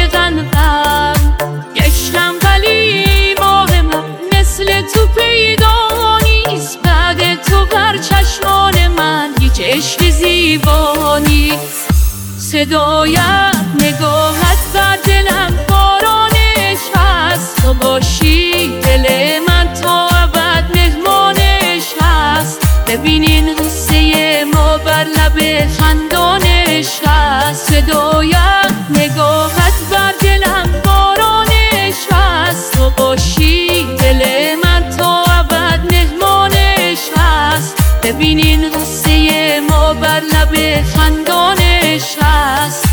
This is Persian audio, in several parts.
عاشقم گشتم ولی ماه من مثل تو پیدا نیست. بعد تو بر چشمان من هیچ عشق زیبا نیست. صدایت نگاهت بر دلم بارانش هست. تو باشی دل من تا ابد مهمانش هست. ببینین قصه ما بر لب خندانش هست. صدایت نگاهت بر دلم بارانش هست. تو باشی دل من تا ابد مهمانش هست. ببینین قصه ما بر لب خندانش هست.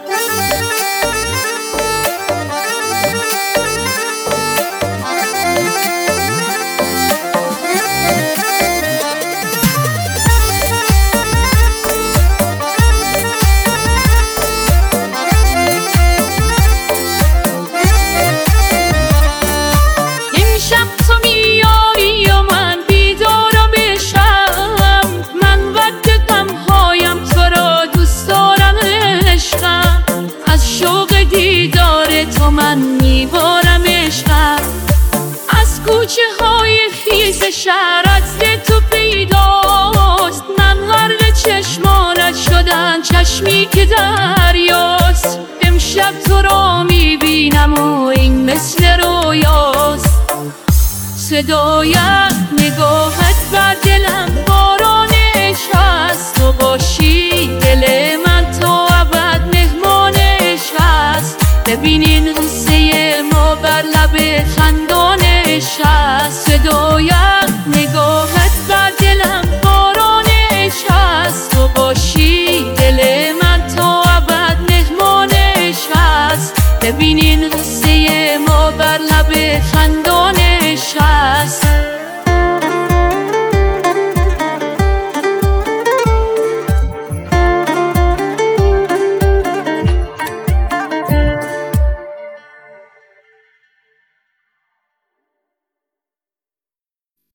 تو من میبارم عشقم از کوچه های خیز شهر. عطر تو پیداست، من غرق چشمانت شدم چشمی که دریاست. امشب تو را میبینم و این مثل رویاست. صدایت نگاهت بر